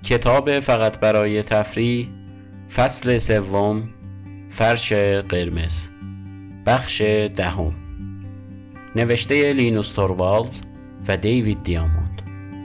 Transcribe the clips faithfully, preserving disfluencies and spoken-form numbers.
کتاب فقط برای تفریح، فصل سوم، فرش قرمز، بخش دهم، نوشته لینوس توروالدز و دیوید دیاموند.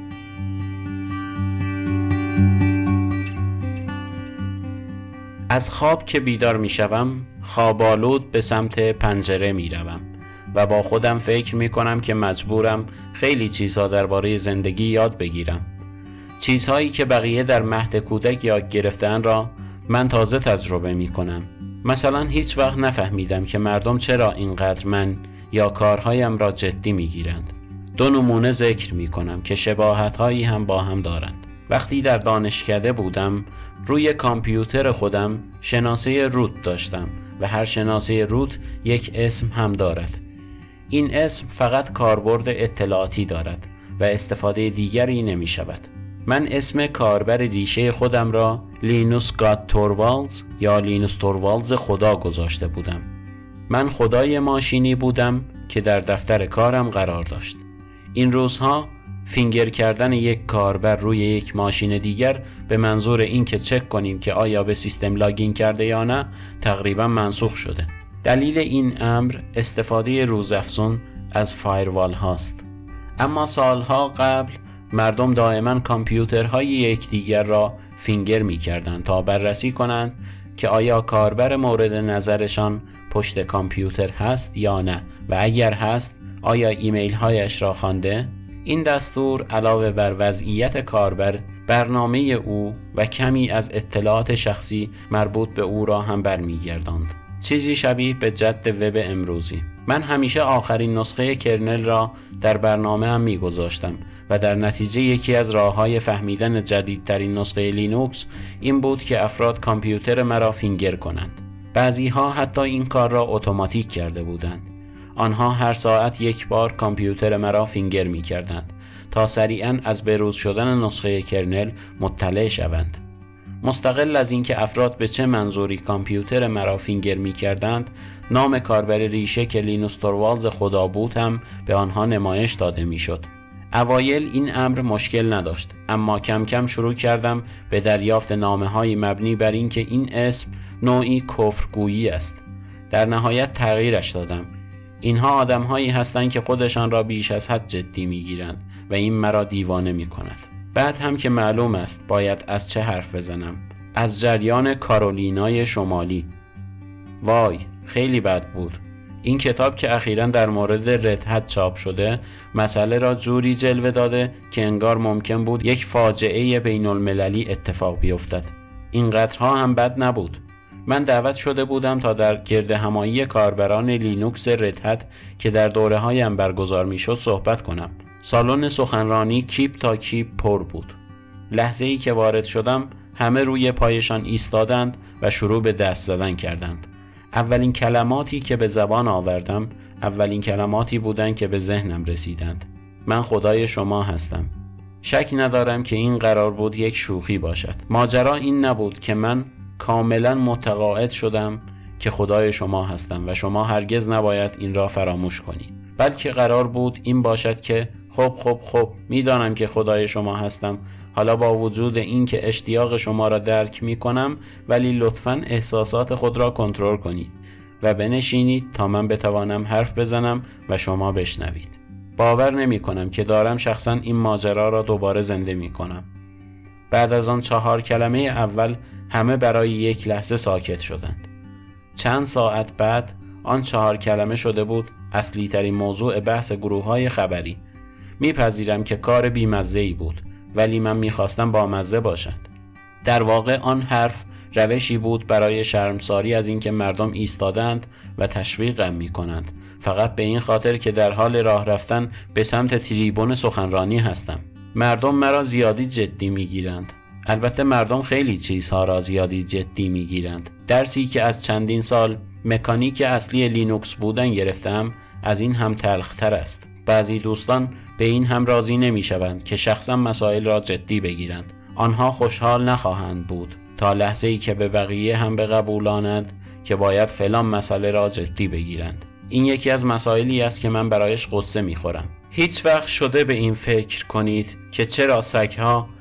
از خواب که بیدار می شوم، خواب‌آلود به سمت پنجره می روم و با خودم فکر می کنم که مجبورم خیلی چیزها درباره زندگی یاد بگیرم. چیزهایی که بقیه در مهد کودک یاد گرفتن را من تازه تجربه می کنم. مثلا هیچ وقت نفهمیدم که مردم چرا اینقدر من یا کارهایم را جدی می گیرند. دو نمونه ذکر می کنم که شباهت‌هایی هم با هم دارند. وقتی در دانشکده بودم، روی کامپیوتر خودم شناسه روت داشتم و هر شناسه روت یک اسم هم دارد. این اسم فقط کاربرد اطلاعاتی دارد و استفاده دیگری نمی شود. من اسم کاربر ریشه خودم را لینوس گاد توروالدز یا لینوس توروالدز خدا گذاشته بودم. من خدای ماشینی بودم که در دفتر کارم قرار داشت. این روزها فینگر کردن یک کاربر روی یک ماشین دیگر به منظور این که چک کنیم که آیا به سیستم لاگین کرده یا نه تقریبا منسوخ شده. دلیل این امر استفاده روزافزون از فایروال هاست. اما سالها قبل مردم دائما کامپیوترهای یکدیگر را فینگر می کردند تا بررسی کنند که آیا کاربر مورد نظرشان پشت کامپیوتر هست یا نه و اگر هست آیا ایمیل هایش را خوانده. این دستور علاوه بر وضعیت کاربر، برنامه او و کمی از اطلاعات شخصی مربوط به او را هم برمیگرداند. چیزی شبیه به جد وب امروزی. من همیشه آخرین نسخه کرنل را در برنامه هم می گذاشتم و در نتیجه یکی از راه‌های فهمیدن جدیدترین نسخه لینوکس این بود که افراد کامپیوتر مرا فینگر کنند. بعضی‌ها حتی این کار را اتوماتیک کرده بودند. آنها هر ساعت یک بار کامپیوتر مرا فینگر می کردند تا سریعاً از بروز شدن نسخه کرنل مطلع شوند. مستقل از اینکه افراد به چه منظوری کامپیوتر مرا فینگر می کردند، نام کاربر ریشه که لینوس توروالدز خدا بود هم به آنها نمایش داده می شد. اوایل این امر مشکل نداشت، اما کم کم شروع کردم به دریافت نامه‌های مبنی بر اینکه این اسم نوعی کفرگویی است. در نهایت تغییرش دادم. اینها آدم‌هایی هستند که خودشان را بیش از حد جدی می‌گیرند و این مرا دیوانه می‌کند. بعد هم که معلوم است باید از چه حرف بزنم. از جریان کارولینای شمالی. وای، خیلی بد بود. این کتاب که اخیراً در مورد رد هت چاپ شده، مسئله را جوری جلوه داده که انگار ممکن بود یک فاجعه بین‌المللی اتفاق بیفتد. اینقدرها هم بد نبود. من دعوت شده بودم تا در گردهمایی کاربران لینوکس رد هت که در دوره‌هایم برگزار می‌شد صحبت کنم. سالن سخنرانی کیپ تا کیپ پر بود. لحظه‌ای که وارد شدم همه روی پایشان ایستادند و شروع به دست زدن کردند. اولین کلماتی که به زبان آوردم اولین کلماتی بودند که به ذهنم رسیدند. من خدای شما هستم. شک ندارم که این قرار بود یک شوخی باشد. ماجرا این نبود که من کاملا متقاعد شدم که خدای شما هستم و شما هرگز نباید این را فراموش کنید، بلکه قرار بود این باشد که خب خب خب میدانم که خدای شما هستم، حالا با وجود این که اشتیاق شما را درک می کنم ولی لطفاً احساسات خود را کنترل کنید و بنشینید تا من بتوانم حرف بزنم و شما بشنوید. باور نمی کنم که دارم شخصاً این ماجرا را دوباره زنده می کنم. بعد از آن چهار کلمه اول همه برای یک لحظه ساکت شدند. چند ساعت بعد آن چهار کلمه شده بود اصلی ترین موضوع بحث گروه‌های خبری. میپذیرم که کار بی‌مزه‌ای بود ولی من میخواستم با مزه باشد. در واقع آن حرف روشی بود برای شرمساری از اینکه مردم ایستادند و تشویقم میکنند فقط به این خاطر که در حال راه رفتن به سمت تریبون سخنرانی هستم. مردم مرا زیادی جدی میگیرند. البته مردم خیلی چیزها را زیادی جدی میگیرند. درسی که از چندین سال مکانیک اصلی لینوکس بودن گرفتم از این هم تلختر است. بعضی دوستان به این هم راضی نمیشوند که شخصا مسائل را جدی بگیرند. آنها خوشحال نخواهند بود تا لحظه‌ای که به بقیه هم بقبولانند که باید فلان مسئله را جدی بگیرند. این یکی از مسائلی است که من برایش قصه میخورم. هیچ وقت شده به این فکر کنید که چرا سگ‌ها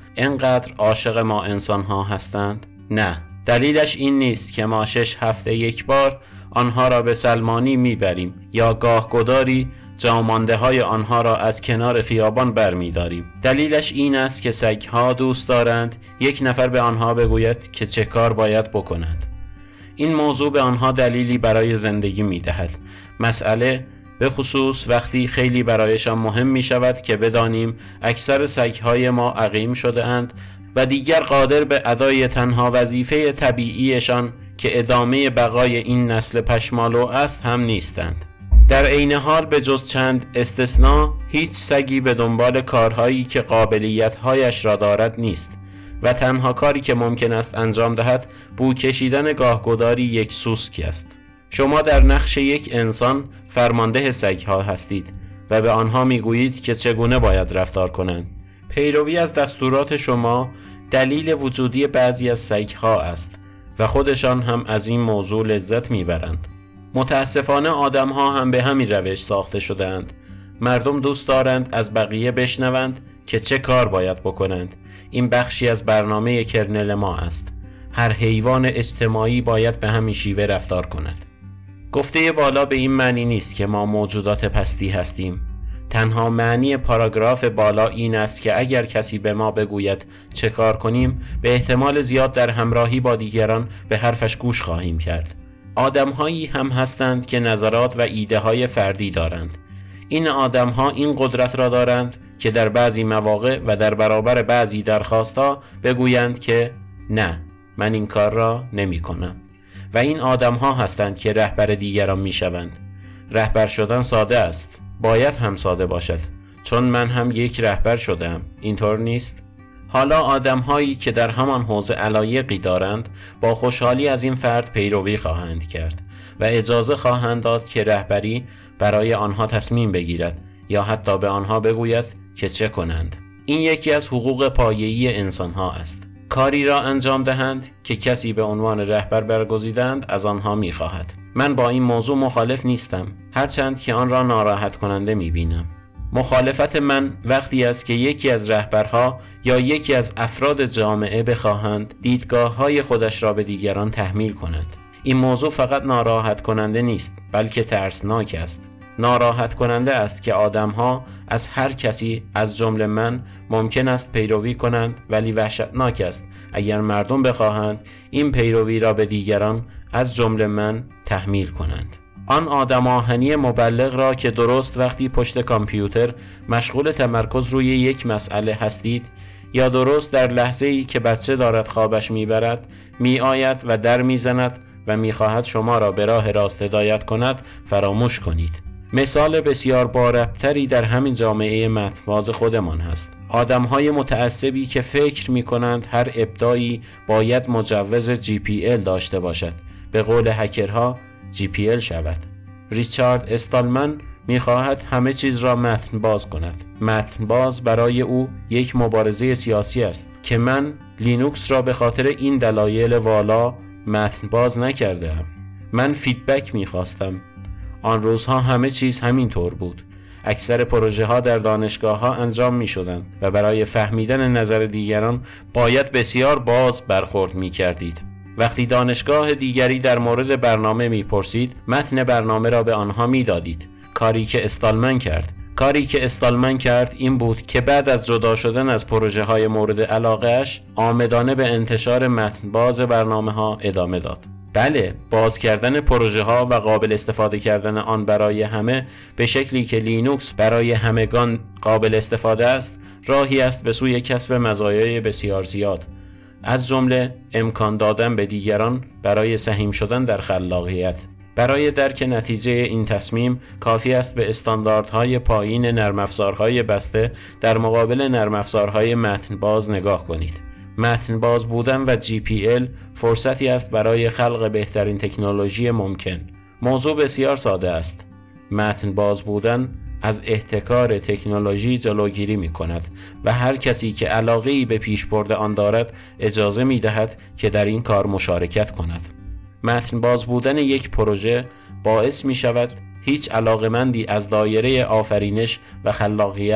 انقدر عاشق ما انسان ها هستند؟ نه، دلیلش این نیست که ما شش هفته یک بار آنها را به سلمانی میبریم یا گاه گداری جامانده های آنها را از کنار خیابان برمیداریم. دلیلش این است که سگ‌ها دوست دارند یک نفر به آنها بگوید که چه کار باید بکنند. این موضوع به آنها دلیلی برای زندگی میدهد. مسئله به خصوص وقتی خیلی برایشان مهم می شود که بدانیم اکثر سگ‌های ما عقیم شده اند و دیگر قادر به ادای تنها وظیفه طبیعیشان که ادامه بقای این نسل پشمالو است هم نیستند. در عین حال به جز چند استثناء هیچ سگی به دنبال کارهایی که قابلیت‌هایش را دارد نیست و تنها کاری که ممکن است انجام دهد بو کشیدن گاهگداری یک سوسکی است. شما در نقش یک انسان فرمانده سگ‌ها هستید و به آنها میگویید که چگونه باید رفتار کنند. پیروی از دستورات شما دلیل وجودی بعضی از سگ‌ها است و خودشان هم از این موضوع لذت میبرند. متاسفانه آدم‌ها هم به همین روش ساخته شده‌اند. مردم دوست دارند از بقیه بشنوند که چه کار باید بکنند. این بخشی از برنامه کرنل ما است. هر حیوان اجتماعی باید به همین شیوه رفتار کند. گفته بالا به این معنی نیست که ما موجودات پستی هستیم. تنها معنی پاراگراف بالا این است که اگر کسی به ما بگوید چه کار کنیم، به احتمال زیاد در همراهی با دیگران به حرفش گوش خواهیم کرد. آدم‌هایی هم هستند که نظرات و ایده‌های فردی دارند. این آدم‌ها این قدرت را دارند که در بعضی مواقع و در برابر بعضی درخواست‌ها بگویند که نه، من این کار را نمی‌کنم. و این آدم‌ها هستند که رهبر دیگران می‌شوند. رهبر شدن ساده است. باید هم ساده باشد، چون من هم یک رهبر شدم. اینطور نیست؟ حالا آدم‌هایی که در همان حوزه علایقی دارند با خوشحالی از این فرد پیروی خواهند کرد و اجازه خواهند داد که رهبری برای آنها تصمیم بگیرد یا حتی به آنها بگوید که چه کنند. این یکی از حقوق پایه‌ای انسان‌ها است. کاری را انجام دهند که کسی به عنوان رهبر برگزیدند از آنها می‌خواهد. من با این موضوع مخالف نیستم، هرچند که آن را ناراحت کننده می‌بینم. مخالفت من وقتی است که یکی از رهبرها یا یکی از افراد جامعه بخواهند دیدگاه‌های خودش را به دیگران تحمیل کنند. این موضوع فقط ناراحت کننده نیست، بلکه ترسناک است. ناراحت کننده است که آدم‌ها از هر کسی از جمله من ممکن است پیروی کنند، ولی وحشتناک است اگر مردم بخواهند این پیروی را به دیگران از جمله من تحمیل کنند. آن آدم آهنی مبلغ را که درست وقتی پشت کامپیوتر مشغول تمرکز روی یک مسئله هستید یا درست در لحظه‌ای که بچه دارد خوابش میبرد می آید و در میزند و میخواهد شما را به راه راست هدایت کند فراموش کنید. مثال بسیار باربتری در همین جامعه متن‌باز خودمان هست. آدم‌های متعصبی که فکر می‌کنند هر ابداعی باید مجوز جی پی ال داشته باشد. به قول هکرها جی پی ال شود. ریچارد استالمن می‌خواهد همه چیز را متن باز کند. متن باز برای او یک مبارزه سیاسی است که من لینوکس را به خاطر این دلایل والا متن باز نکردم. من فیدبک می‌خواستم. آن روزها همه چیز همین طور بود. اکثر پروژه ها در دانشگاه ها انجام می شدند و برای فهمیدن نظر دیگران باید بسیار باز برخورد می کردید. وقتی دانشگاه دیگری در مورد برنامه می پرسید، متن برنامه را به آنها می دادید. کاری که استالمن کرد کاری که استالمن کرد این بود که بعد از جدا شدن از پروژه های مورد علاقه‌اش عامدانه به انتشار متن باز برنامه ها ادامه داد. بله، باز کردن پروژه ها و قابل استفاده کردن آن برای همه به شکلی که لینوکس برای همگان قابل استفاده است، راهی است به سوی کسب مزایای بسیار زیاد، از جمله امکان دادن به دیگران برای سهیم شدن در خلاقیت. برای درک نتیجه این تصمیم کافی است به استانداردهای پایین نرم افزارهای بسته در مقابل نرم افزارهای متن باز نگاه کنید. متن باز بودن و جی پی ال فرصتی است برای خلق بهترین تکنولوژی ممکن. موضوع بسیار ساده است. متن باز بودن از احتکار تکنولوژی جلوگیری می کند و هر کسی که علاقه‌ای به پیشبرد آن دارد اجازه می دهد که در این کار مشارکت کند. متن باز بودن یک پروژه باعث می شود هیچ علاقمندی از دایره آفرینش و خلاقیت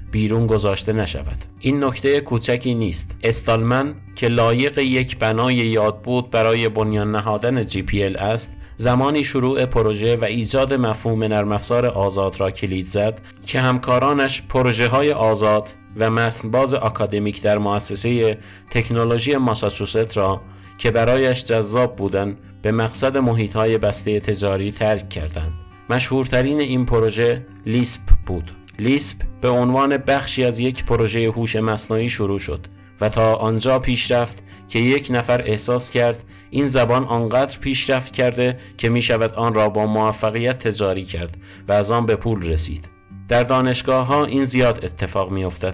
بیرون گذاشته نشود. این نکته کوچکی نیست. استالمن که لایق یک بنای یاد بود برای بنیان نهادن جی پی ال است، زمانی شروع پروژه و ایجاد مفهوم نرم افزار آزاد را کلید زد که همکارانش پروژه های آزاد و متنباز آکادمیک در مؤسسه تکنولوژی ماساچوست را که برایش جذاب بودند به مقصد محیط‌های بسته تجاری ترک کردند. مشهورترین این پروژه لیسپ بود. لیسپ به عنوان بخشی از یک پروژه هوش مصنوعی شروع شد و تا آنجا پیش رفت که یک نفر احساس کرد این زبان آنقدر پیشرفت کرده که می شود آن را با موفقیت تجاری کرد و از آن به پول رسید. در دانشگاه ها این زیاد اتفاق می افتد.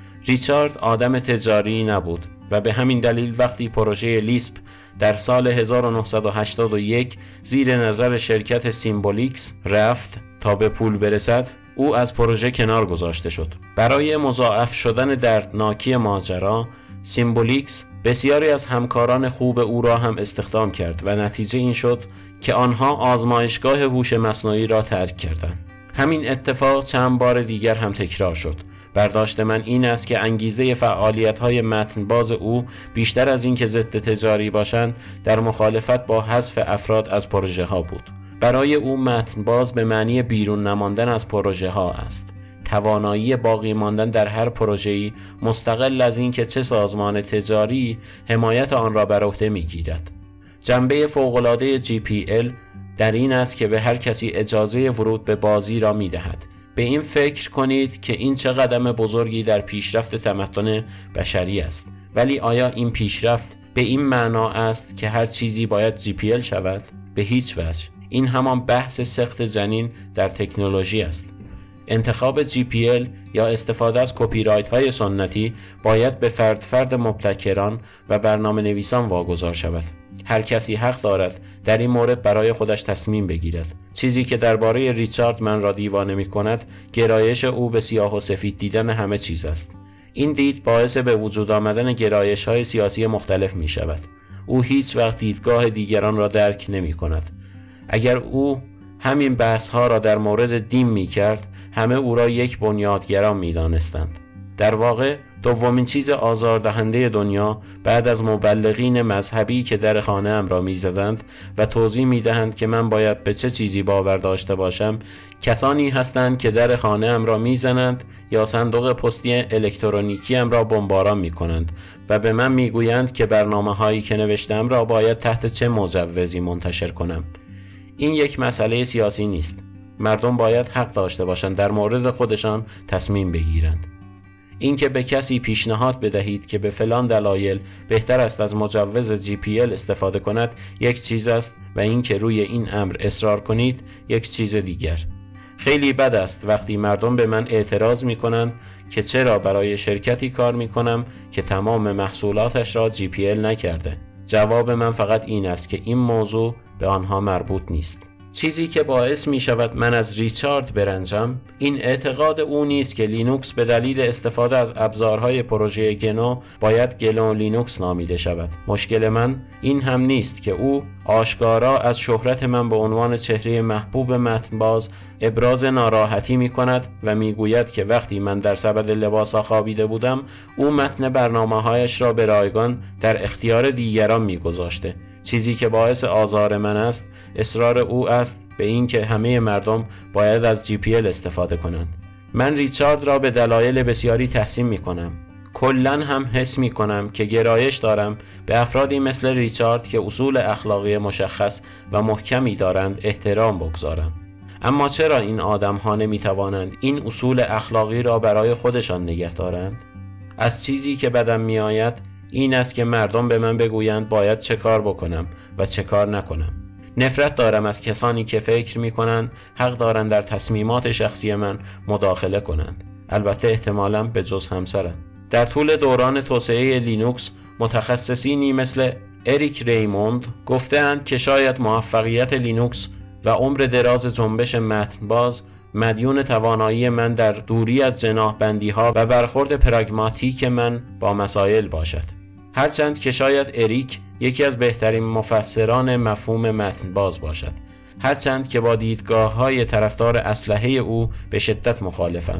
ریچارد آدم تجاری نبود و به همین دلیل وقتی پروژه لیسپ در سال هزار و نهصد و هشتاد و یک زیر نظر شرکت سیمبولیکس رفت تا به پول برسد، او از پروژه کنار گذاشته شد. برای مضاعف شدن دردناکی ماجرا، سیمبولیکس بسیاری از همکاران خوب او را هم استخدام کرد و نتیجه این شد که آنها آزمایشگاه هوش مصنوعی را ترک کردند. همین اتفاق چند بار دیگر هم تکرار شد. برداشت من این است که انگیزه فعالیت‌های متنباز او بیشتر از این که ضد تجاری باشند در مخالفت با حذف افراد از پروژه ها بود. برای او متنباز به معنی بیرون نماندن از پروژه ها است. توانایی باقی ماندن در هر پروژه‌ای مستقل از این که چه سازمان تجاری حمایت آن را بر عهده می‌گیرد. جنبه فوق‌العاده جی پی ال در این است که به هر کسی اجازه ورود به بازی را می‌دهد. به این فکر کنید که این چه قدم بزرگی در پیشرفت تمدن بشری است. ولی آیا این پیشرفت به این معنا است که هر چیزی باید جی پی ال شود؟ به هیچ وجه. این همان بحث سقط جنین در تکنولوژی است. انتخاب جی پی ال یا استفاده از کپی رایت های سنتی باید به فرد فرد مبتکران و برنامه نویسان واگذار شود. هر کسی حق دارد در این مورد برای خودش تصمیم بگیرد. چیزی که درباره ریچارد من را دیوانه می کند گرایش او به سیاه و سفید دیدن همه چیز است. این دید باعث به وجود آمدن گرایش های سیاسی مختلف می شود. او هیچ وقت دیدگاه دیگران را درک نمی کند. اگر او همین بحث ها را در مورد دین می کرد، همه او را یک بنیادگرا می دانستند. در واقع دومین چیز آزاردهنده دنیا بعد از مبلغین مذهبی که در خانه ام را می زدند و توضیح می دهند که من باید به چه چیزی باور داشته باشم، کسانی هستند که در خانه ام را می زنند یا صندوق پستی الکترونیکی ام را بمباران می کنند و به من می گویند که برنامه هایی که نوشتم را باید تحت چه مجوزی منتشر کنم. این یک مسئله سیاسی نیست. مردم باید حق داشته باشند در مورد خودشان تصمیم بگیرند. اینکه به کسی پیشنهاد بدهید که به فلان دلایل بهتر است از مجوز جی پی ال استفاده کند یک چیز است و اینکه روی این امر اصرار کنید یک چیز دیگر. خیلی بد است وقتی مردم به من اعتراض می کنند که چرا برای شرکتی کار می کنم که تمام محصولاتش را جی پی ال نکرده. جواب من فقط این است که این موضوع به آنها مربوط نیست. چیزی که باعث می شود من از ریچارد برنجم این اعتقاد او نیست که لینوکس به دلیل استفاده از ابزارهای پروژه گنو باید گنو لینوکس نامیده شود. مشکل من این هم نیست که او آشکارا از شهرت من به عنوان چهره محبوب متنباز ابراز ناراحتی می کند و می گوید که وقتی من در سبد لباسا خوابیده بودم او متن برنامه‌هایش را به رایگان در اختیار دیگران می گذاشته. چیزی که باعث آزار من است اصرار او است به این که همه مردم باید از جی پی ال استفاده کنند. من ریچارد را به دلایل بسیاری تحسین می کنم. کلاً هم حس می کنم که گرایش دارم به افرادی مثل ریچارد که اصول اخلاقی مشخص و محکمی دارند احترام بگذارم. اما چرا این آدم ها نمی توانند این اصول اخلاقی را برای خودشان نگه دارند؟ از چیزی که بدم می آید این است که مردم به من بگویند باید چه کار بکنم و چه کار نکنم. نفرت دارم از کسانی که فکر می کنند حق دارند در تصمیمات شخصی من مداخله کنند. البته احتمالاً به جز همسرم. در طول دوران توسعه لینوکس متخصصینی مثل اریک ریموند گفتند که شاید موفقیت لینوکس و عمر دراز جنبش متنباز مدیون توانایی من در دوری از جناحبندی ها و برخورد پراگماتیک من با مسائل باشد. هرچند که شاید اریک یکی از بهترین مفسران مفهوم متنباز باشد. هرچند که با دیدگاه های طرفدار اسلحه او به شدت مخالفم.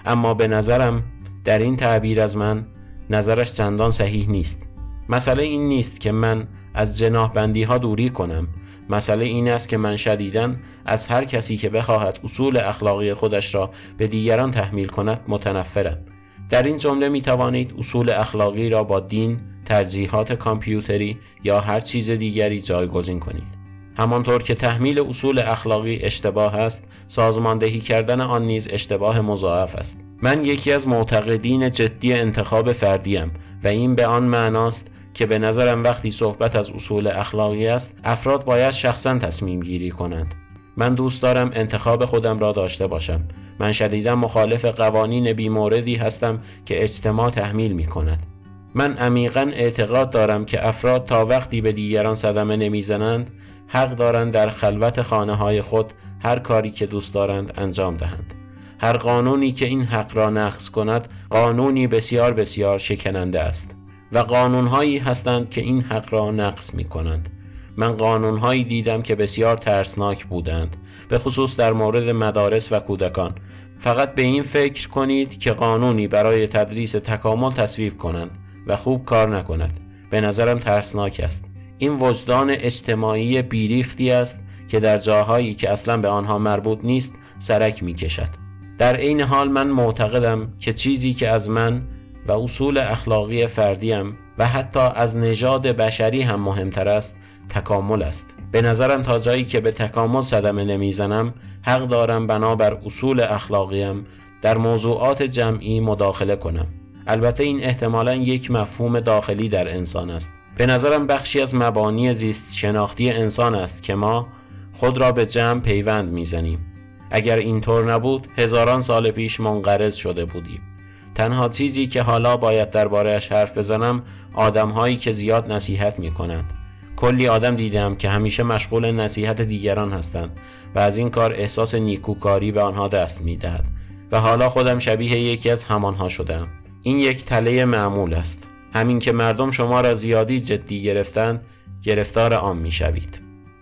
اما به نظرم در این تعبیر از من نظرش چندان صحیح نیست. مسئله این نیست که من از جناح بندی ها دوری کنم. مسئله این است که من شدیداً از هر کسی که بخواهد اصول اخلاقی خودش را به دیگران تحمیل کند متنفرم. در این جمله می توانید اصول اخلاقی را با دین، ترجیحات کامپیوتری یا هر چیز دیگری جایگزین کنید. همانطور که تحمیل اصول اخلاقی اشتباه است، سازماندهی کردن آن نیز اشتباه مضاعف است. من یکی از معتقدین جدی انتخاب فردیم و این به آن معناست که به نظرم وقتی صحبت از اصول اخلاقی است، افراد باید شخصاً تصمیم گیری کنند. من دوست دارم انتخاب خودم را داشته باشم. من شدیداً مخالف قوانین بی‌موردی هستم که اجتماع تحمیل می کند. من عمیقاً اعتقاد دارم که افراد تا وقتی به دیگران صدمه نمیزنند، حق دارند در خلوت خانه های خود هر کاری که دوست دارند انجام دهند. هر قانونی که این حق را نقض کند، قانونی بسیار بسیار شکننده است و قانونهایی هستند که این حق را نقض می کنند. من قانونهایی دیدم که بسیار ترسناک بودند، به خصوص در مورد مدارس و کودکان. فقط به این فکر کنید که قانونی برای تدریس تکامل تصویب کنند و خوب کار نکند. به نظرم ترسناک است. این وجدان اجتماعی بیریختی است که در جاهایی که اصلا به آنها مربوط نیست سرک می کشد. در این حال من معتقدم که چیزی که از من و اصول اخلاقی فردیم و حتی از نژاد بشری هم مهمتر است، تکامل است. به نظرم تا جایی که به تکامل صدمه نمیزنم، حق دارم بنابر اصول اخلاقیم در موضوعات جمعی مداخله کنم. البته این احتمالاً یک مفهوم داخلی در انسان است. به نظرم بخشی از مبانی زیست شناختی انسان است که ما خود را به جمع پیوند میزنیم. اگر اینطور نبود، هزاران سال پیش منقرض شده بودیم. تنها چیزی که حالا باید درباره‌اش حرف بزنم، آدم‌هایی که زیاد نصیحت می‌کنند. کلی آدم دیدم که همیشه مشغول نصیحت دیگران هستند و از این کار احساس نیکوکاری به آنها دست می‌دهد و حالا خودم شبیه یکی از همانها شدم. این یک تله معمول است. همین که مردم شما را زیادی جدی گرفتند، گرفتار آن می‌شوید.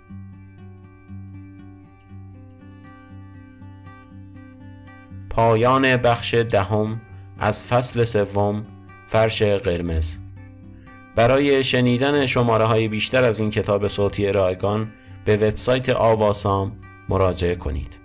پایان بخش دهم از فصل سوم، فرش قرمز. برای شنیدن شماره های بیشتر از این کتاب صوتی رایگان به وبسایت آواسام مراجعه کنید.